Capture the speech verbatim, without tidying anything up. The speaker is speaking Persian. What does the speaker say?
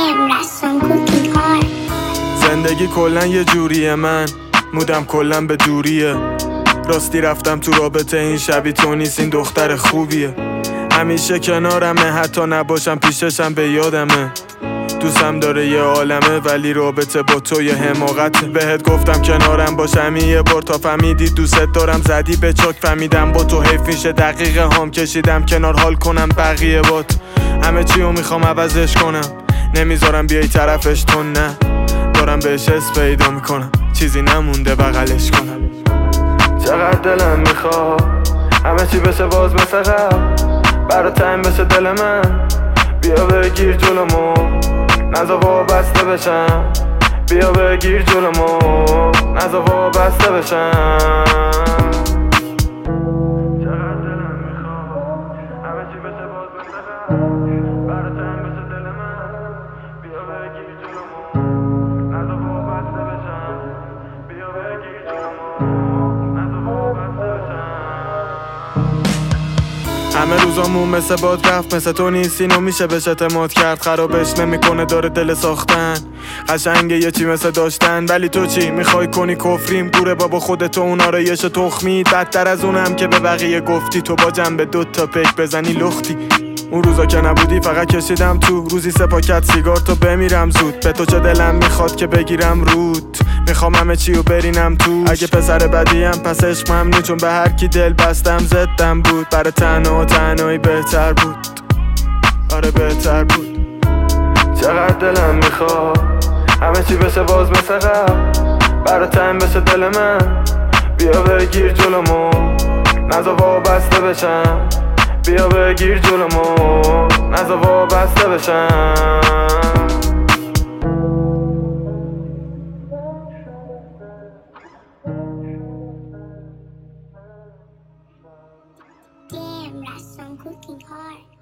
زندگی کلن یه جوریه، من مودم کلن به دوریه. راستی رفتم تو رابطه، این شبی تو نیست، این دختر خوبیه. همیشه کنارمه، حتی نباشم پیششم به یادمه. دوستم داره یه عالمه، ولی رابطه با تو یه حماقته. بهت گفتم کنارم باشم یه بار تا فهمیدی دوست دارم، زدی به چاک فهمیدم با تو حیف میشه. دقیقه هام کشیدم کنار حال کنم بقیه بات. همه چیو میخوام عوضش کنم، نمیذارم بیای طرفش، تو نه. دارم بهش حس پیدا میکنم، چیزی نمونده بغلش کنم. چقدر دلم میخواد همه چی بشه باز مثل قبل، برا تایم بشه دل من. بیا بگیر جلومو، نزا وابسته بشم. بیا بگیر جلومو، نزا وابسته بشم. چقدر دلم میخواد همه چی بشه باز مثل قبل، برا تایم بشه دل من. بیا بگیر جلومو، نزا وابسته بشم. بیا بگیر جلومو، نزا وابسته بشم. همه روزامون مثل باد رفت، مثل تو نیست اینو میشه بهش اعتماد کرد. خرابش نمیکنه، داره دل ساختن. قشنگه یه چی مثل داشتن، ولی تو چی میخوای کنی؟ کفریم دوره بابا خودتو، اون آرایش تخمی. بدتر از اونم که به بقیه گفتی، تو با جنب دوتا پیک بزنی لختی. اون روزا که نبودی فقط کشیدم تو، روزی سه پاکت سیگار تا بمیرم زود. به تو چه دلم میخواد که بگیرم رود، میخوام همه چیو برینم تو. اگه پسر بدیم پس عشق ممنوع، چون به هر کی دل بستم زدم بود. برای تنها و تنهایی بهتر بود، آره بهتر بود. چقدر دلم میخواد همه چی بشه باز مثل قبل، برای تایم بشه دل من. بیا بگیر جلومو، نزا وابسته بشم. بیا بگیر جلومو، نزا وابسته بشم. Damn, that's some cooking hard.